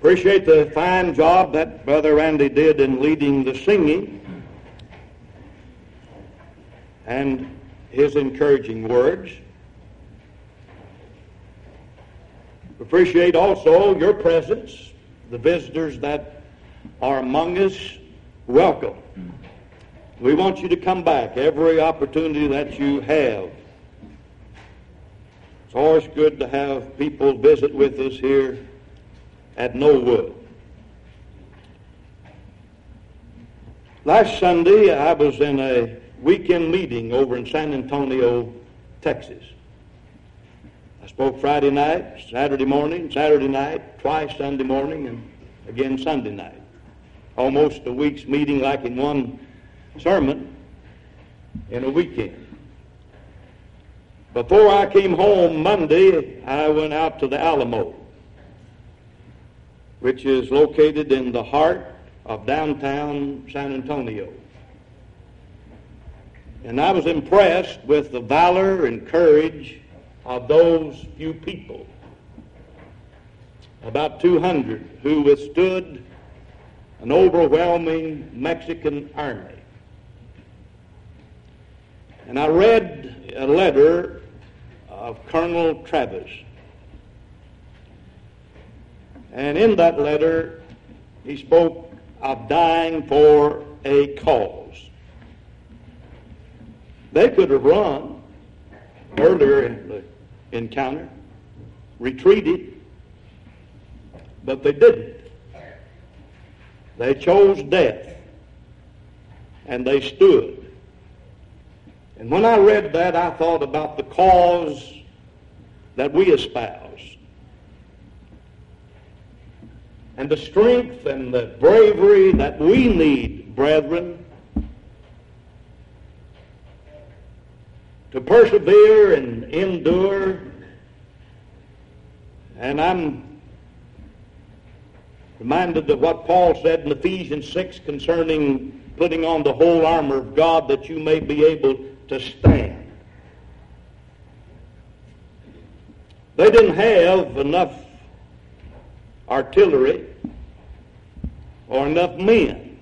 Appreciate the fine job that Brother Randy did in leading the singing and his encouraging words. Appreciate also your presence, the visitors that are among us. Welcome. We want you to come back every opportunity that you have. It's always good to have people visit with us here at Knollwood. Last Sunday, I was in a weekend meeting over in San Antonio, Texas. I spoke Friday night, Saturday morning, Saturday night, twice Sunday morning, and again Sunday night. Almost a week's meeting like in one sermon in a weekend. Before I came home Monday, I went out to the Alamo, which is located in the heart of downtown San Antonio. And I was impressed with the valor and courage of those few people, about 200, who withstood an overwhelming Mexican army. And I read a letter of Colonel Travis. And in that letter, he spoke of dying for a cause. They could have run earlier in the encounter, retreated, but they didn't. They chose death, and they stood. And when I read that, I thought about the cause that we espouse, and the strength and the bravery that we need, brethren, to persevere and endure. And I'm reminded of what Paul said in Ephesians 6 concerning putting on the whole armor of God that you may be able to stand. They didn't have enough artillery or enough men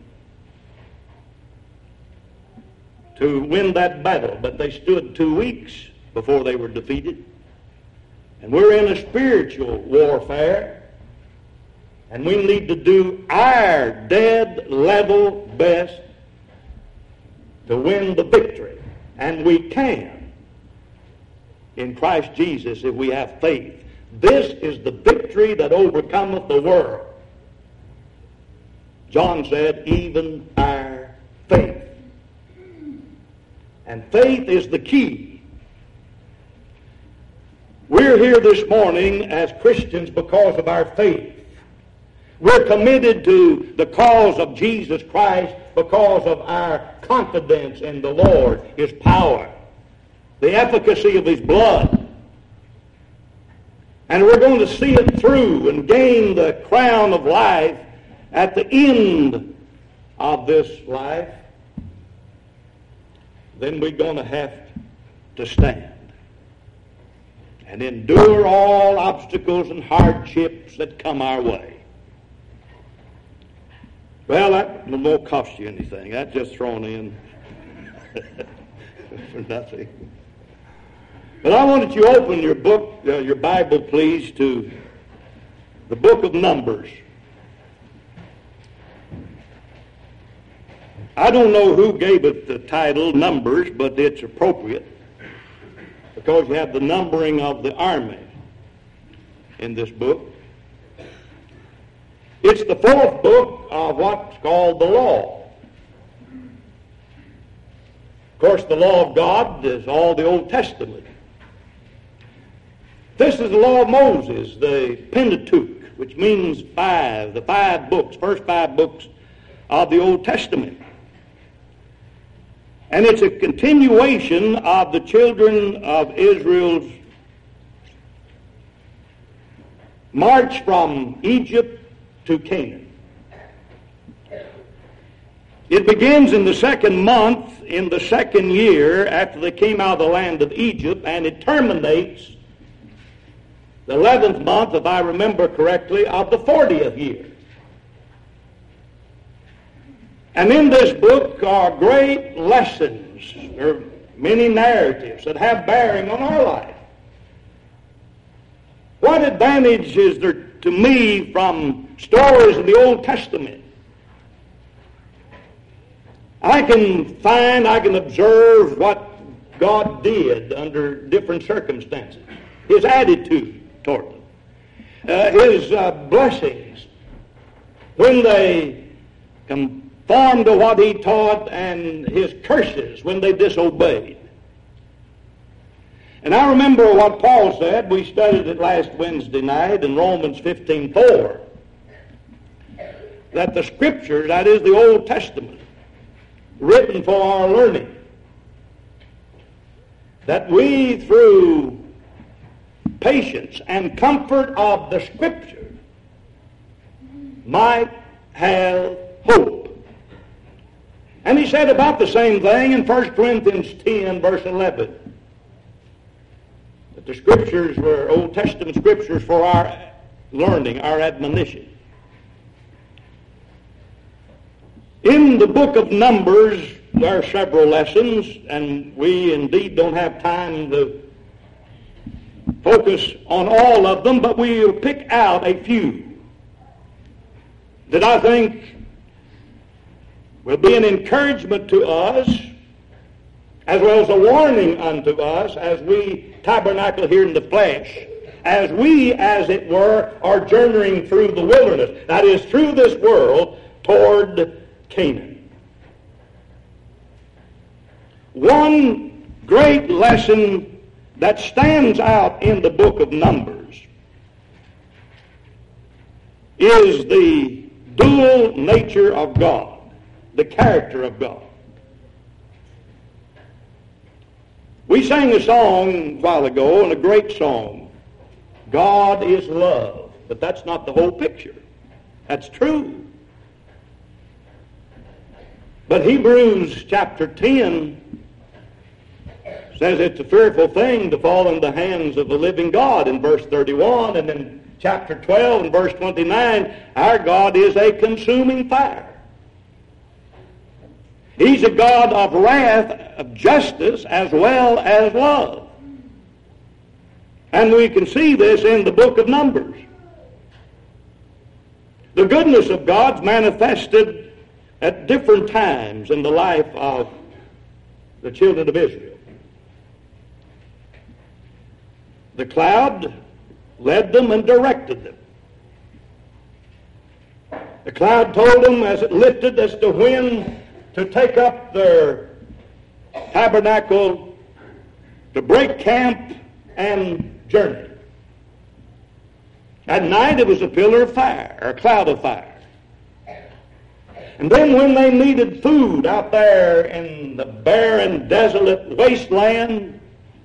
to win that battle, but they stood 2 weeks before they were defeated. And we're in a spiritual warfare, and we need to do our dead level best to win the victory. And we can in Christ Jesus if we have faith. This is the victory that overcometh the world. John said, even our faith. And faith is the key. We're here this morning as Christians because of our faith. We're committed to the cause of Jesus Christ because of our confidence in the Lord, His power, the efficacy of His blood. And we're going to see it through and gain the crown of life at the end of this life. Then we're going to have to stand and endure all obstacles and hardships that come our way. Well, that won't cost you anything. That's just thrown in for nothing. But I wanted you to open your book, your Bible, please, to the book of Numbers. I don't know who gave it the title Numbers, but it's appropriate because you have the numbering of the army in this book. It's the fourth book of what's called the law. Of course, the law of God is all the Old Testament. This is the law of Moses, the Pentateuch, which means five, the 5 books, first 5 books of the Old Testament. And it's a continuation of the children of Israel's march from Egypt to Canaan. It begins in the 2nd month, in the 2nd year after they came out of the land of Egypt, and it terminates the 11th month, if I remember correctly, of the 40th year. And in this book are great lessons. There are many narratives that have bearing on our life. What advantage is there to me from stories of the Old Testament? I can observe what God did under different circumstances. His attitude toward them. His blessings when they conformed to what he taught, and his curses when they disobeyed. And I remember what Paul said. We studied it last Wednesday night in Romans 15:4. That the Scriptures, that is the Old Testament, written for our learning, that we through patience and comfort of the Scripture might have hope. And he said about the same thing in 1 Corinthians 10, verse 11. That the Scriptures were Old Testament Scriptures for our learning, our admonition. In the book of Numbers, there are several lessons, and we indeed don't have time to focus on all of them, but we will pick out a few that I think will be an encouragement to us, as well as a warning unto us as we tabernacle here in the flesh, as we, as it were, are journeying through the wilderness, that is, through this world toward Canaan. One great lesson that stands out in the book of Numbers is the dual nature of God, the character of God. We sang a song a while ago, and a great song, God is love. But that's not the whole picture. That's true. But Hebrews chapter 10 says it's a fearful thing to fall in the hands of the living God in verse 31, and in chapter 12 and verse 29, our God is a consuming fire. He's a God of wrath, of justice, as well as love. And we can see this in the book of Numbers. The goodness of God's manifested at different times in the life of the children of Israel. The cloud led them and directed them. The cloud told them as it lifted as to when to take up their tabernacle, to break camp and journey. At night it was a pillar of fire, or a cloud of fire. And then when they needed food out there in the barren, desolate wasteland,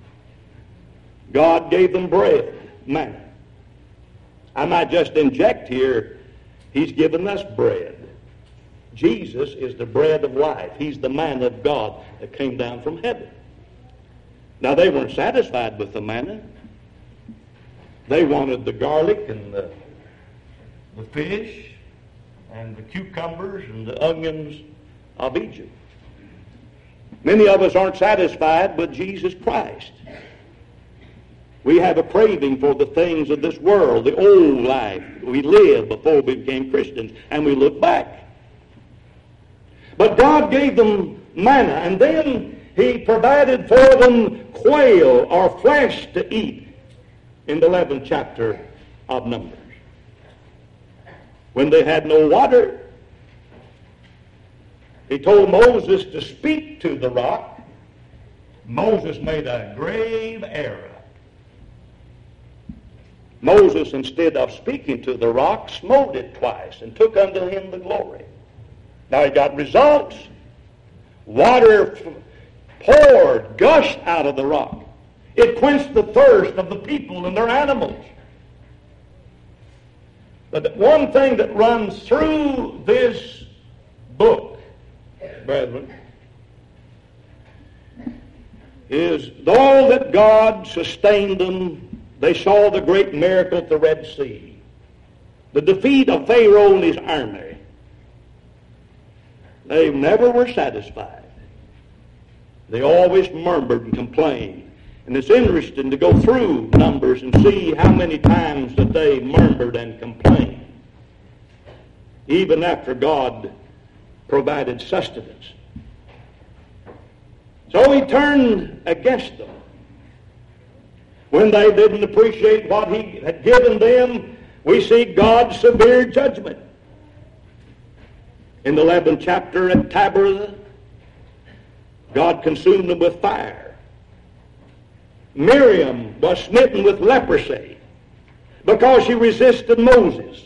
God gave them bread, manna. I might just inject here, He's given us bread. Jesus is the bread of life. He's the manna of God that came down from heaven. Now, they weren't satisfied with the manna. They wanted the garlic and the fish and the cucumbers and the onions of Egypt. Many of us aren't satisfied with Jesus Christ. We have a craving for the things of this world, the old life we lived before we became Christians, and we look back. But God gave them manna, and then He provided for them quail or flesh to eat in the 11th chapter of Numbers. When they had no water, He told Moses to speak to the rock. Moses made a grave error. Moses, instead of speaking to the rock, smote it twice and took unto him the glory. Now he got results. Water poured, gushed out of the rock. It quenched the thirst of the people and their animals. But one thing that runs through this book, brethren, is though that God sustained them They saw the great miracle at the Red Sea, the defeat of Pharaoh and his army. They never were satisfied. They always murmured and complained. And it's interesting to go through Numbers and see how many times that they murmured and complained, even after God provided sustenance. So he turned against them. When they didn't appreciate what he had given them, we see God's severe judgment. In the 11th chapter at Taberah, God consumed them with fire. Miriam was smitten with leprosy because she resisted Moses.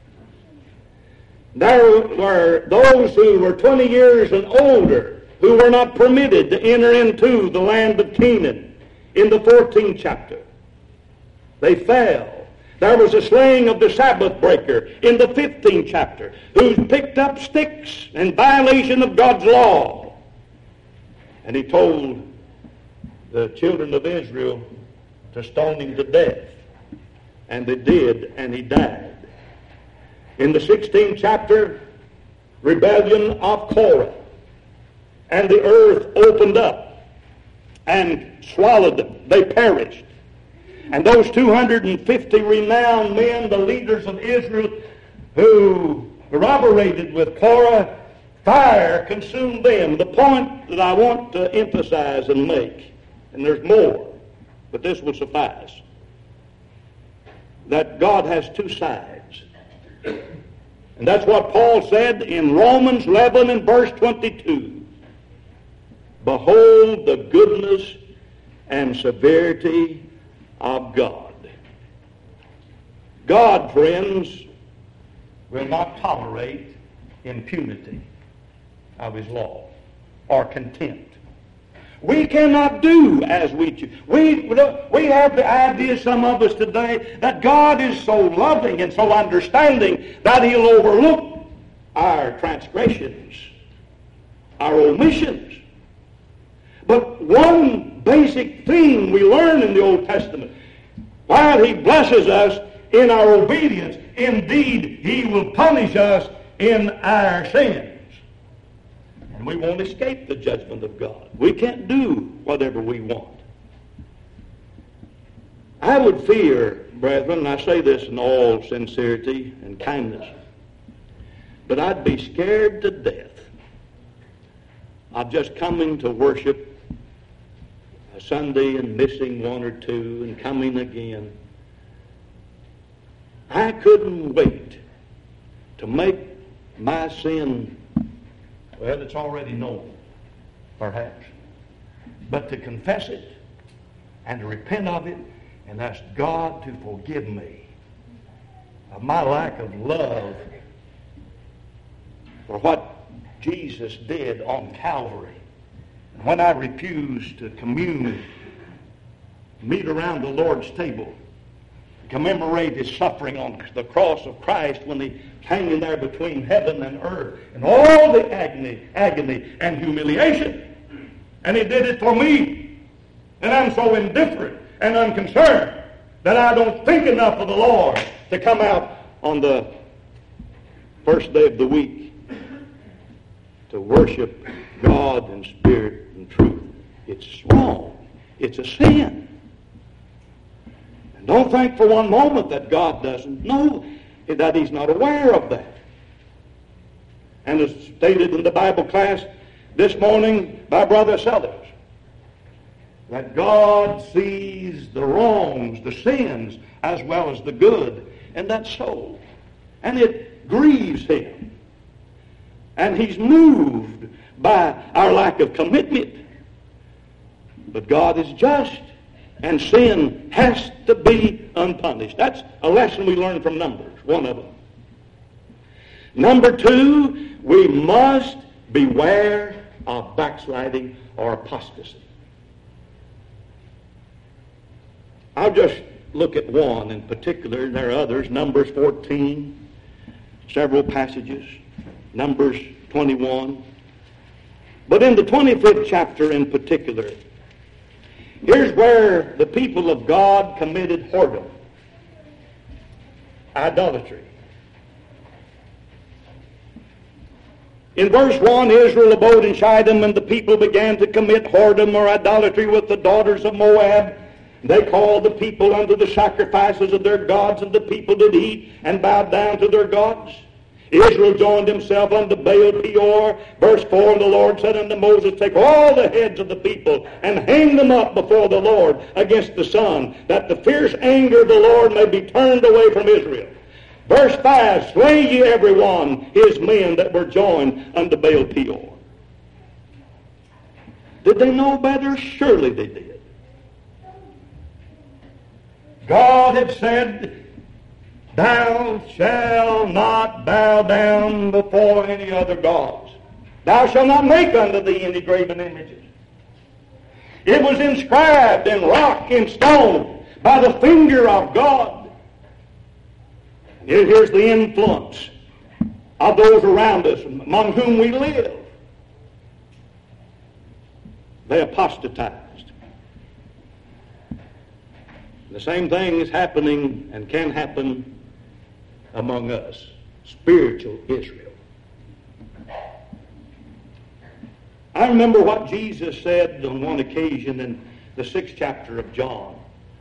There were those who were 20 years and older who were not permitted to enter into the land of Canaan in the 14th chapter. They fell. There was a slaying of the Sabbath breaker in the 15th chapter who picked up sticks in violation of God's law. And he told the children of Israel to stone him to death. And they did, and he died. In the 16th chapter, rebellion of Korah. And the earth opened up and swallowed them. They perished. And those 250 renowned men, the leaders of Israel, who corroborated with Korah, fire consumed them. The point that I want to emphasize and make, and there's more, but this will suffice, that God has two sides. And that's what Paul said in Romans 11 and verse 22. Behold the goodness and severity of God. God, friends, will not tolerate impunity of his law or contempt. We cannot do as we choose. We have the idea, some of us today, that God is so loving and so understanding that he'll overlook our transgressions, our omissions. But one basic thing we learn in the Old Testament, while he blesses us in our obedience, indeed he will punish us in our sins. And we won't escape the judgment of God. We can't do whatever we want. I would fear, brethren, and I say this in all sincerity and kindness, but I'd be scared to death of just coming to worship a Sunday and missing one or two and coming again. I couldn't wait to make my sin, well, it's already known, perhaps, but to confess it and to repent of it and ask God to forgive me of my lack of love for what Jesus did on Calvary. When I refuse to commune, meet around the Lord's table, commemorate his suffering on the cross of Christ when he hanging there between heaven and earth, and all the agony and humiliation. And he did it for me. And I'm so indifferent and unconcerned that I don't think enough of the Lord to come out on the first day of the week to worship God in spirit and truth. It's wrong. It's a sin. And don't think for one moment that God doesn't know, that he's not aware of that. And as stated in the Bible class this morning by Brother Sellers, that God sees the wrongs, the sins, as well as the good in that soul. And it grieves him. And he's moved by our lack of commitment. But God is just, and sin has to be unpunished. That's a lesson we learn from Numbers, one of them. Number two, we must beware of backsliding or apostasy. I'll just look at one in particular. There are others. Numbers 14, several passages. Numbers 21. But in the 25th chapter in particular, Here's where the people of God committed whoredom, idolatry. In verse 1, Israel abode in Shittim, and the people began to commit whoredom or idolatry with the daughters of Moab. They called the people unto the sacrifices of their gods, and the people did eat and bowed down to their gods. Israel joined himself unto Baal Peor. Verse 4, and the Lord said unto Moses, take all the heads of the people and hang them up before the Lord against the sun, that the fierce anger of the Lord may be turned away from Israel. Verse 5, slay ye every one his men that were joined unto Baal Peor. Did they know better? Surely they did. God had said, thou shalt not bow down before any other gods. Thou shalt not make unto thee any graven images. It was inscribed in rock and stone by the finger of God. Here's the influence of those around us, among whom we live. They apostatized. The same thing is happening and can happen among us, spiritual Israel. I remember what Jesus said on one occasion in the 6th chapter of John,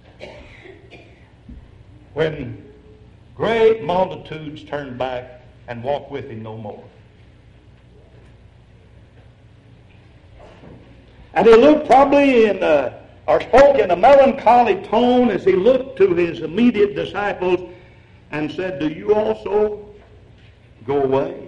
when great multitudes turned back and walked with him no more. And he looked probably or spoke in a melancholy tone as he looked to his immediate disciples and said, do you also go away?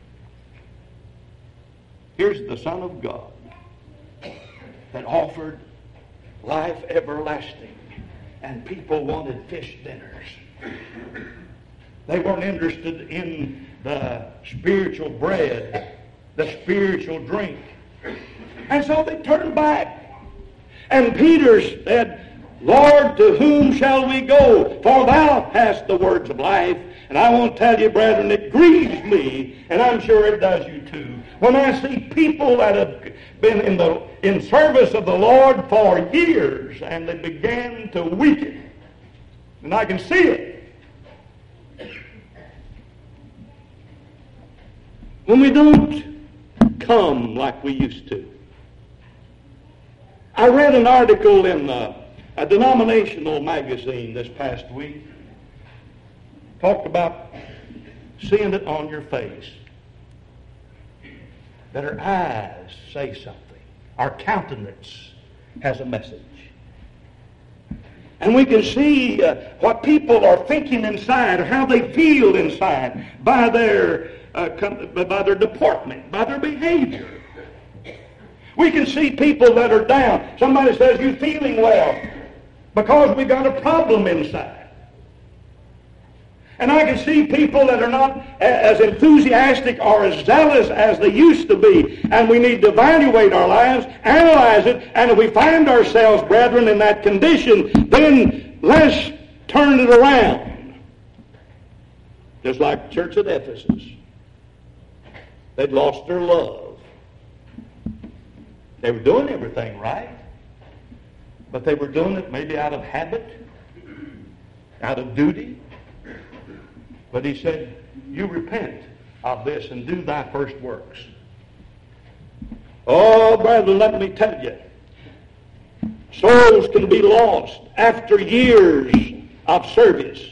Here's the Son of God that offered life everlasting, and people wanted fish dinners. They weren't interested in the spiritual bread, the spiritual drink. And so they turned back. And Peter said, Lord, to whom shall we go? For thou hast the words of life. And I want to tell you, brethren, it grieves me, and I'm sure it does you too, when I see people that have been in service of the Lord for years, and they began to weaken. And I can see it. When we don't come like we used to. I read an article in a denominational magazine this past week. Talked about seeing it on your face. That our eyes say something. Our countenance has a message. And we can see what people are thinking inside, or how they feel inside by their deportment, by their behavior. We can see people that are down. Somebody says, you feeling well? Because we got a problem inside. And I can see people that are not as enthusiastic or as zealous as they used to be. And we need to evaluate our lives, analyze it, and if we find ourselves, brethren, in that condition, then let's turn it around. Just like the church at Ephesus. They'd lost their love. They were doing everything right, but they were doing it maybe out of habit, out of duty. But he said, you repent of this and do thy first works. Oh, brethren, let me tell you, souls can be lost after years of service.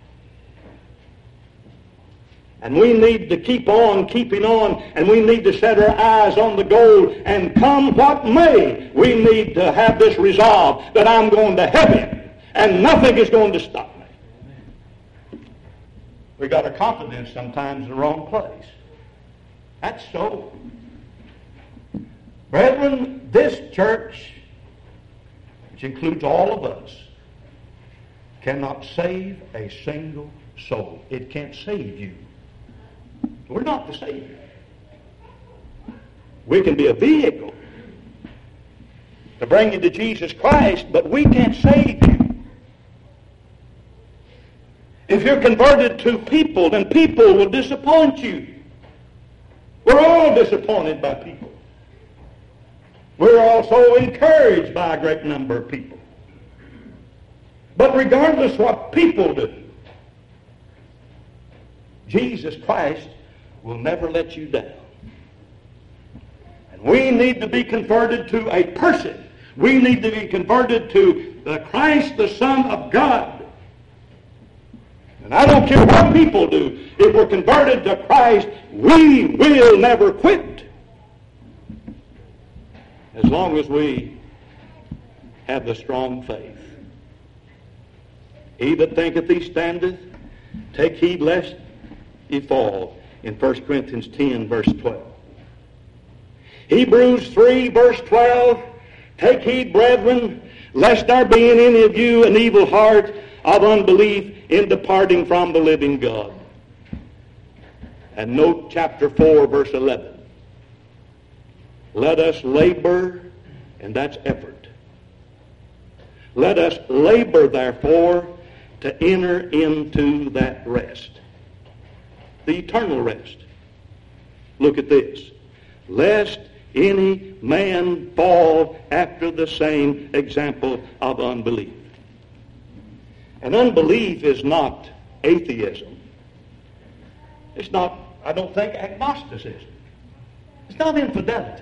And we need to keep on keeping on, and we need to set our eyes on the goal, and come what may, we need to have this resolve that I'm going to heaven, and nothing is going to stop me. We got our confidence sometimes in the wrong place. That's so. Brethren, this church, which includes all of us, cannot save a single soul. It can't save you. We're not the Savior. We can be a vehicle to bring you to Jesus Christ, but we can't save you. If you're converted to people, then people will disappoint you. We're all disappointed by people. We're also encouraged by a great number of people. But regardless what people do, Jesus Christ will never let you down. And we need to be converted to a person. We need to be converted to the Christ, the Son of God. And I don't care what people do. If we're converted to Christ, we will never quit. As long as we have the strong faith. He that thinketh he standeth, take heed lest he fall. In 1 Corinthians 10, verse 12. Hebrews 3, verse 12. Take heed, brethren, lest there be in any of you an evil heart of unbelief in departing from the living God. And note chapter 4, verse 11. Let us labor, and that's effort. Let us labor, therefore, to enter into that rest. The eternal rest. Look at this. Lest any man fall after the same example of unbelief. And unbelief is not atheism. It's not, I don't think, agnosticism. It's not infidelity.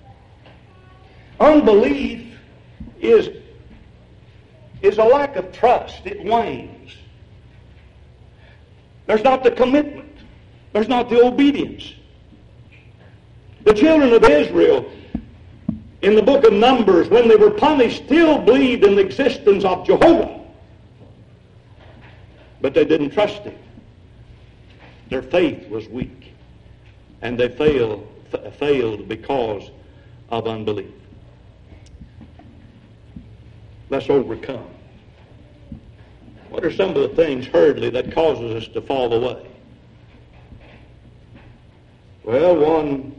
Unbelief is a lack of trust. It wanes. There's not the commitment. There's not the obedience. The children of Israel in the book of Numbers, when they were punished, still believed in the existence of Jehovah. But they didn't trust him. Their faith was weak. And they failed because of unbelief. Let's overcome. What are some of the things, hurriedly, that causes us to fall away? Well, one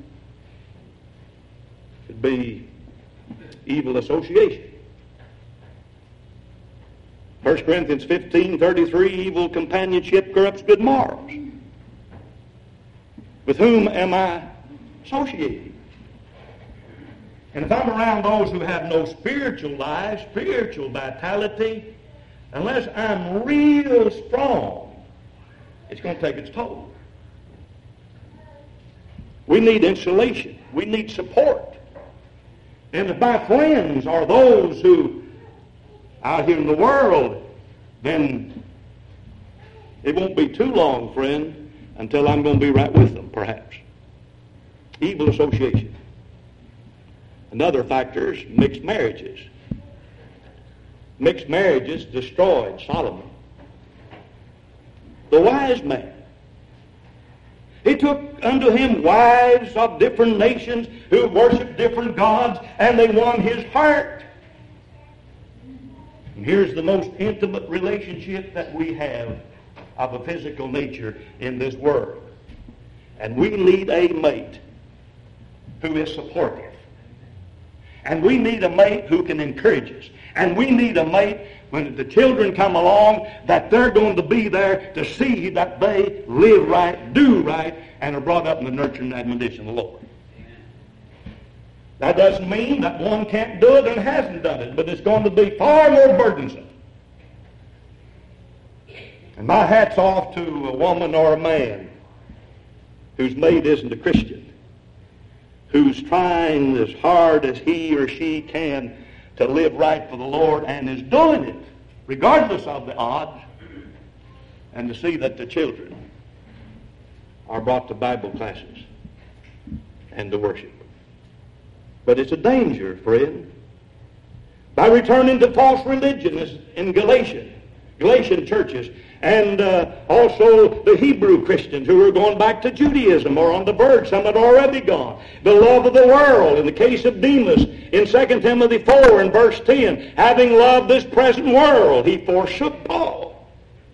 could be evil association. 1 Corinthians 15:33, evil companionship corrupts good morals. With whom am I associating? And if I'm around those who have no spiritual life, spiritual vitality, unless I'm real strong, it's going to take its toll. We need insulation. We need support. And if my friends are those who out here in the world, then it won't be too long, friend, until I'm going to be right with them, perhaps. Evil association. Another factor is mixed marriages. Mixed marriages destroyed Solomon. The wise man. He took unto him wives of different nations who worshiped different gods, and they won his heart. And here's the most intimate relationship that we have of a physical nature in this world. And we need a mate who is supportive. And we need a mate who can encourage us. And we need a mate, when the children come along, that they're going to be there to see that they live right, do right, and are brought up in the nurture and admonition of the Lord. That doesn't mean that one can't do it and hasn't done it, but it's going to be far more burdensome. And my hat's off to a woman or a man whose mate isn't a Christian, who's trying as hard as he or she can to live right for the Lord and is doing it, regardless of the odds, and to see that the children are brought to Bible classes and to worship. But it's a danger, friend. By returning to false religion in Galatian churches, and also the Hebrew Christians who are going back to Judaism or on the verge, some had already gone. The love of the world, in the case of Demas, in 2 Timothy 4 and verse 10, having loved this present world, he forsook Paul.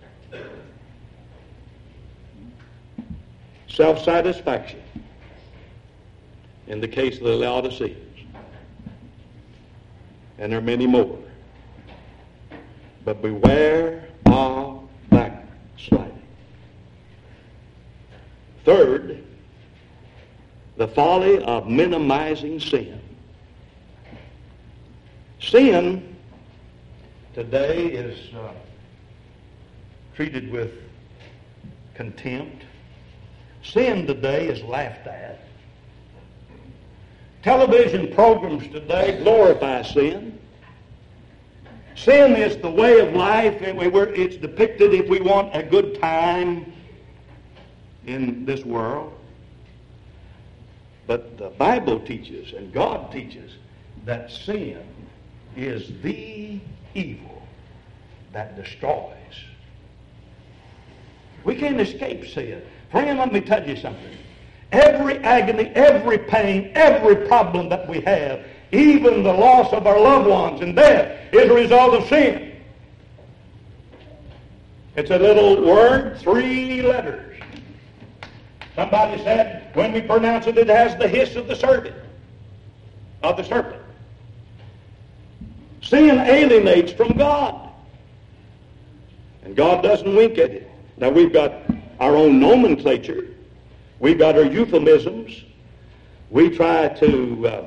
Self-satisfaction, in the case of the Laodiceans. And there are many more. But beware of backsliding. Third, the folly of minimizing sin. Sin today is treated with contempt. Sin today is laughed at. Television programs today glorify sin. Sin is the way of life, and it's depicted if we want a good time in this world. But the Bible teaches, and God teaches, that sin is the evil that destroys. We can't escape sin. Friend, let me tell you something. Every agony, every pain, every problem that we have, even the loss of our loved ones and death, is a result of sin. It's a little word, 3 letters. Somebody said, when we pronounce it, it has the hiss of the serpent. Sin alienates from God. And God doesn't wink at it. Now, we've got our own nomenclature. We've got our euphemisms. We try to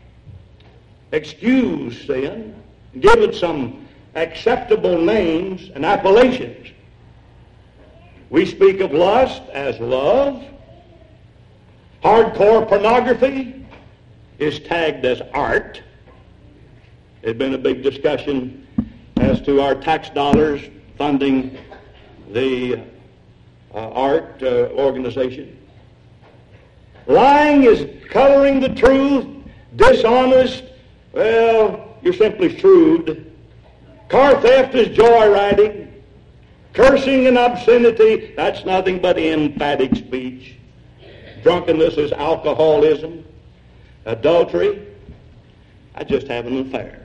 excuse sin, give it some acceptable names and appellations. We speak of lust as love. Hardcore pornography is tagged as art. There's been a big discussion as to our tax dollars funding the art organization. Lying is coloring the truth. Dishonest, well, you're simply shrewd. Car theft is joyriding. Cursing and obscenity, that's nothing but emphatic speech. Drunkenness is alcoholism. Adultery, I just have an affair.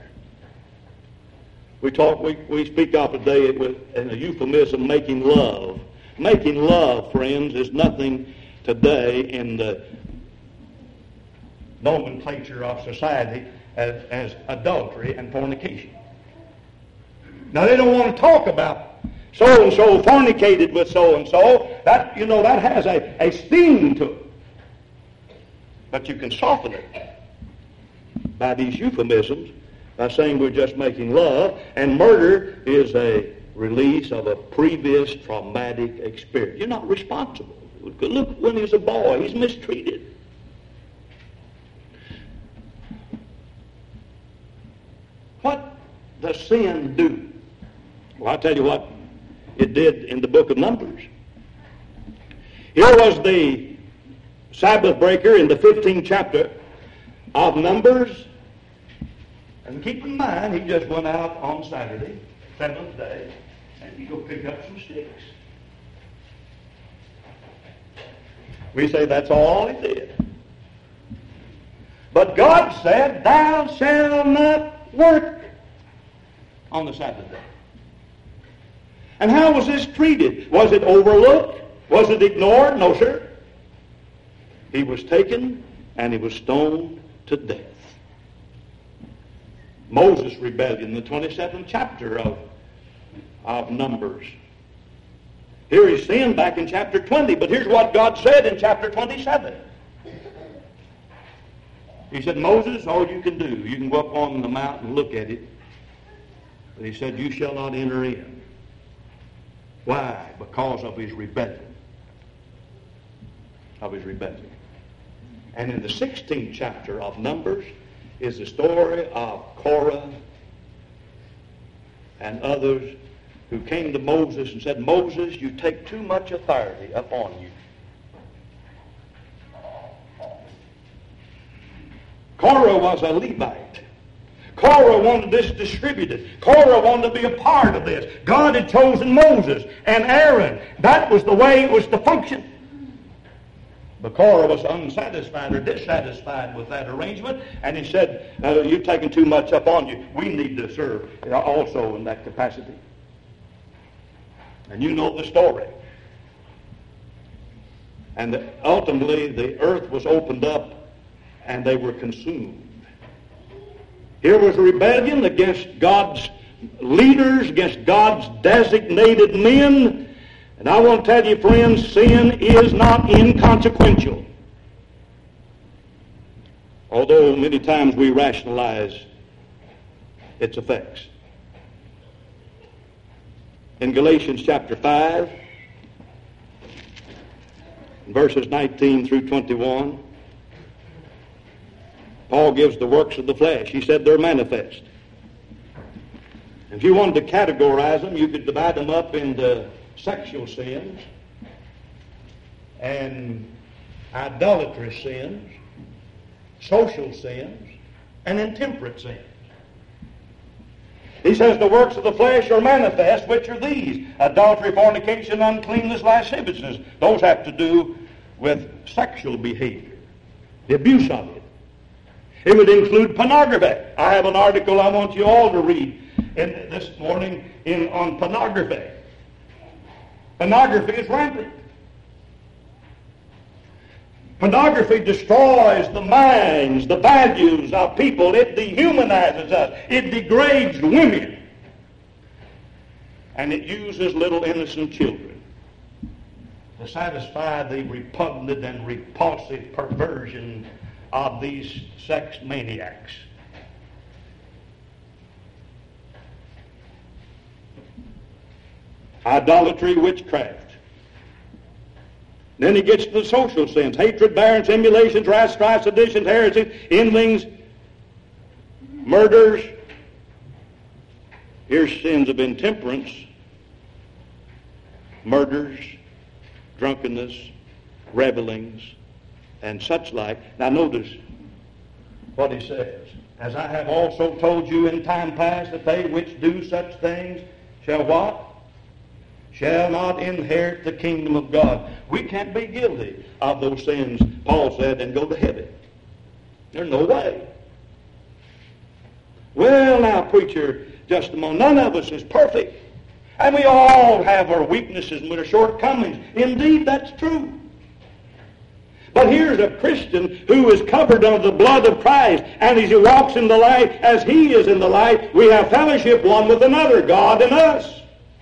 We speak of today in a euphemism, making love. Making love, friends, is nothing today in the nomenclature of society as adultery and fornication. Now, they don't want to talk about so-and-so fornicated with so-and-so. That has a sting to it. But you can soften it by these euphemisms, by saying we're just making love, and murder is a release of a previous traumatic experience. You're not responsible. Look, when he's a boy, he's mistreated. What does sin do? Well, I'll tell you what it did in the book of Numbers. Here was the Sabbath breaker in the 15th chapter of Numbers. And keep in mind, he just went out on Saturday, 7th day, and he go pick up some sticks. We say that's all he did. But God said, thou shalt not work on the Sabbath day. And how was this treated? Was it overlooked? Was it ignored? No, sir. He was taken and he was stoned to death. Moses' rebellion, the 27th chapter of Numbers. Here he sinned back in chapter 20, but here's what God said in chapter 27. He said, Moses, all you can do, you can go up on the mountain and look at it. But he said, you shall not enter in. Why? Because of his rebellion. And in the 16th chapter of Numbers is the story of Korah and others who came to Moses and said, Moses, you take too much authority upon you. Korah was a Levite. Korah wanted this distributed. Korah wanted to be a part of this. God had chosen Moses and Aaron. That was the way it was to function. But Korah was unsatisfied or dissatisfied with that arrangement, and he said, you're taking too much up on you. We need to serve also in that capacity. And you know the story. And ultimately, the earth was opened up, and they were consumed. Here was a rebellion against God's leaders, against God's designated men. And I want to tell you, friends, sin is not inconsequential. Although many times we rationalize its effects. In Galatians chapter 5, verses 19 through 21, Paul gives the works of the flesh. He said they're manifest. If you wanted to categorize them, you could divide them up into sexual sins and idolatrous sins, social sins, and intemperate sins. He says the works of the flesh are manifest, which are these: adultery, fornication, uncleanness, lasciviousness. Those have to do with sexual behavior, the abuse of it. It would include pornography. I have an article I want you all to read this morning on pornography. Pornography is rampant. Pornography destroys the minds, the values of people. It dehumanizes us. It degrades women. And it uses little innocent children to satisfy the repugnant and repulsive perversion of these sex maniacs. Idolatry, witchcraft. Then he gets to the social sins: hatred, variance, emulations, wrath, strife, seditions, heresies, envyings, murders. Here's sins of intemperance: murders, drunkenness, revelings, and such like. Now notice what he says: as I have also told you in time past, that they which do such things shall what? Shall not inherit the kingdom of God. We can't be guilty of those sins, Paul said, and go to heaven. There's no way. Well, now, preacher, just a moment. None of us is perfect. And we all have our weaknesses and our shortcomings. Indeed, that's true. But here's a Christian who is covered under the blood of Christ, and as he walks in the light, as he is in the light, we have fellowship one with another, God and us.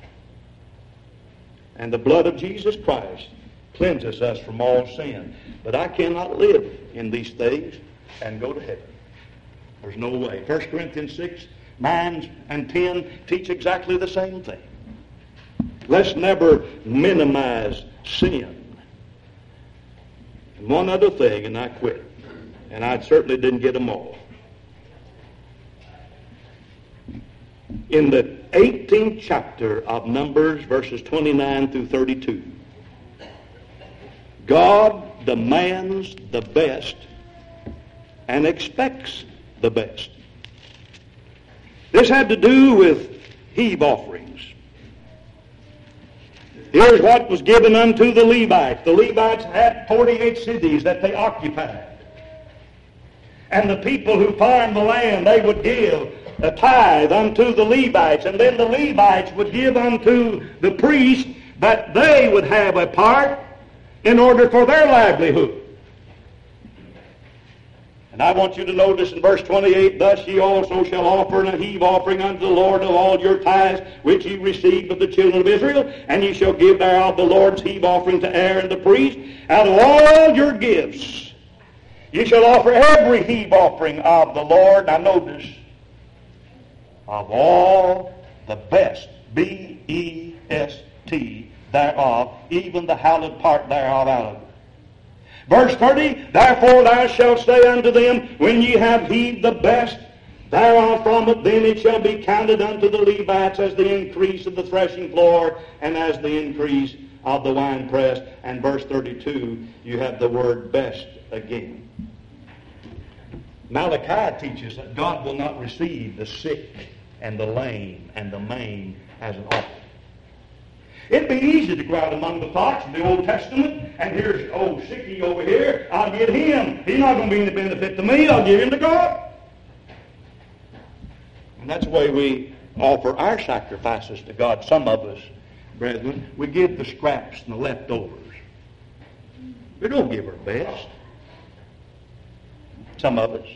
And the blood of Jesus Christ cleanses us from all sin. But I cannot live in these things and go to heaven. There's no way. 1 Corinthians 6, 9 and 10 teach exactly the same thing. Let's never minimize sin. And one other thing, and I quit. And I certainly didn't get them all. In the 18th chapter of Numbers, verses 29 through 32, God demands the best and expects the best. This had to do with heave offerings. Here's what was given unto the Levites. The Levites had 48 cities that they occupied. And the people who farmed the land, they would give a tithe unto the Levites, and then the Levites would give unto the priests, that they would have a part in order for their livelihood. And I want you to notice in verse 28, thus ye also shall offer a heave offering unto the Lord of all your tithes, which ye received of the children of Israel, and ye shall give thereof the Lord's heave offering to Aaron the priest, out of all your gifts. Ye shall offer every heave offering of the Lord. Now notice, of all the best, B-E-S-T, thereof, even the hallowed part thereof out of it. Verse 30, therefore thou shalt say unto them, when ye have heaved the best thereof from it, then it shall be counted unto the Levites as the increase of the threshing floor, and as the increase of the winepress. And verse 32, you have the word best again. Malachi teaches that God will not receive the sick and the lame and the maimed as an offering. It'd be easy to go out among the flocks of the Old Testament, and here's old sickie over here. I'll give him. He's not going to be any benefit to me. I'll give him to God. And that's the way we offer our sacrifices to God. Some of us, brethren, we give the scraps and the leftovers. We don't give our best. Some of us.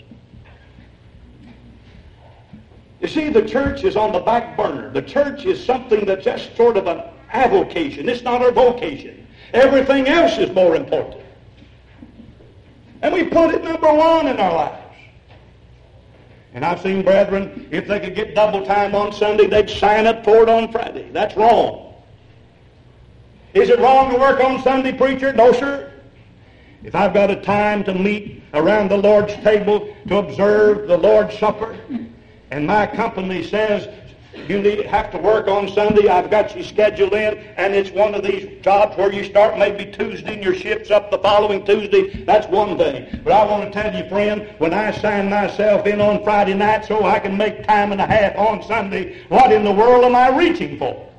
You see, the church is on the back burner. The church is something that's just sort of an avocation. It's not our vocation. Everything else is more important. And we put it number one in our lives. And I've seen brethren, if they could get double time on Sunday, they'd sign up for it on Friday. That's wrong. Is it wrong to work on Sunday, preacher? No, sir. If I've got a time to meet around the Lord's table to observe the Lord's Supper, and my company says, you have to work on Sunday, I've got you scheduled in, and it's one of these jobs where you start maybe Tuesday and your shift's up the following Tuesday, that's one thing. But I want to tell you, friend, when I sign myself in on Friday night so I can make time and a half on Sunday, what in the world am I reaching for?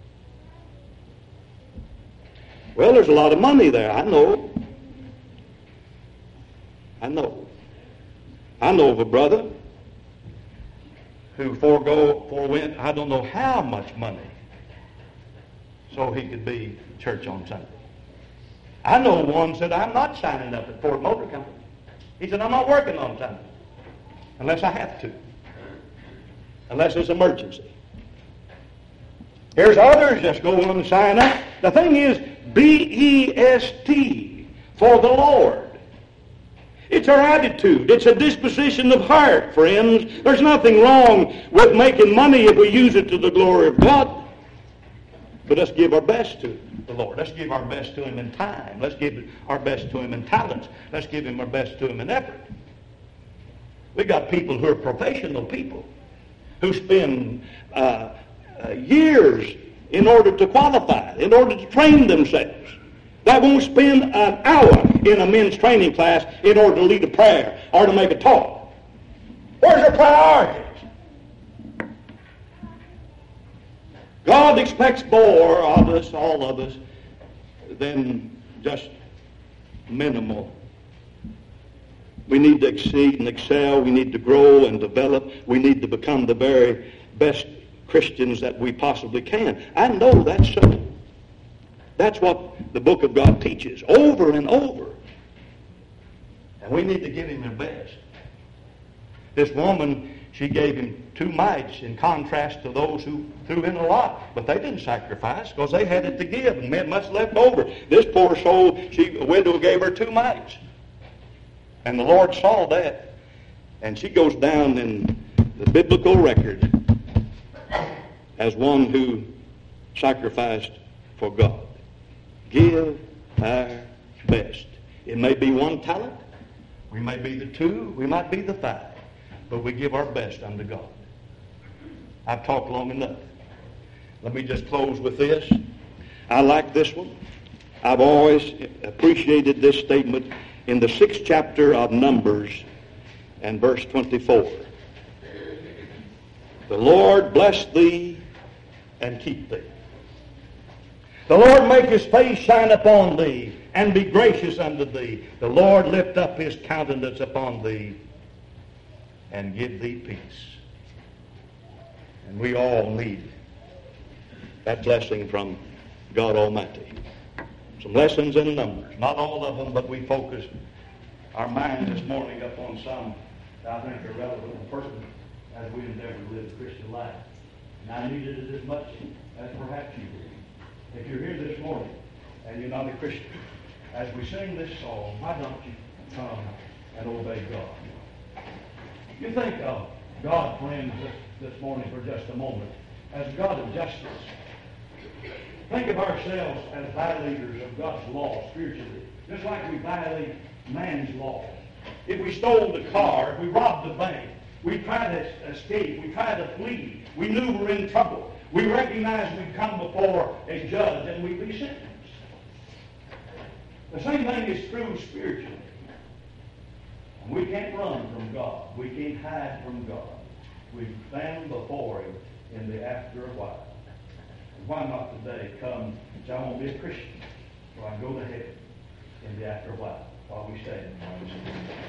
Well, there's a lot of money there, I know. I know of a brother who forewent I don't know how much money so he could be church on Sunday. I know one said, I'm not signing up at Ford Motor Company. He said, I'm not working on Sunday unless I have to, unless it's emergency. There's others just go on and sign up. The thing is, B-E-S-T, for the Lord. It's our attitude. It's a disposition of heart, friends. There's nothing wrong with making money if we use it to the glory of God. But let's give our best to the Lord. Let's give our best to Him in time. Let's give our best to Him in talents. Let's give Him our best to Him in effort. We got people who are professional people who spend years in order to qualify, in order to train themselves. That won't spend an hour in a men's training class in order to lead a prayer or to make a talk. Where's your priorities? God expects more of us, all of us, than just minimal. We need to exceed and excel. We need to grow and develop. We need to become the very best Christians that we possibly can. I know that's so. That's what the book of God teaches over and over. And we need to give Him the best. This woman, she gave Him 2 mites in contrast to those who threw in a lot. But they didn't sacrifice because they had it to give and had much left over. This poor soul, a widow gave her 2 mites. And the Lord saw that. And she goes down in the biblical record as one who sacrificed for God. Give our best. It may be 1 talent. We may be the 2. We might be the 5. But we give our best unto God. I've talked long enough. Let me just close with this. I like this one. I've always appreciated this statement in the 6th chapter of Numbers and verse 24. The Lord bless thee and keep thee. The Lord make His face shine upon thee and be gracious unto thee. The Lord lift up His countenance upon thee and give thee peace. And we all need that blessing from God Almighty. Some lessons in Numbers. Not all of them, but we focused our minds this morning up on some that I think are relevant and personal as we endeavor to live a Christian life. And I needed it as much as perhaps you do. If you're here this morning and you're not a Christian, as we sing this song, why don't you come and obey God? You think of God, friends, this morning for just a moment, as God of justice. Think of ourselves as violators of God's law spiritually, just like we violate man's law. If we stole the car, if we robbed the bank, we tried to escape, we tried to flee, we knew we were in trouble. We recognize we'd come before a judge and we'd be sentenced. The same thing is true spiritually. And we can't run from God. We can't hide from God. We stand before Him in the after a while. And why not today come and say, I want to be a Christian so I can go to heaven in the after a while we stand.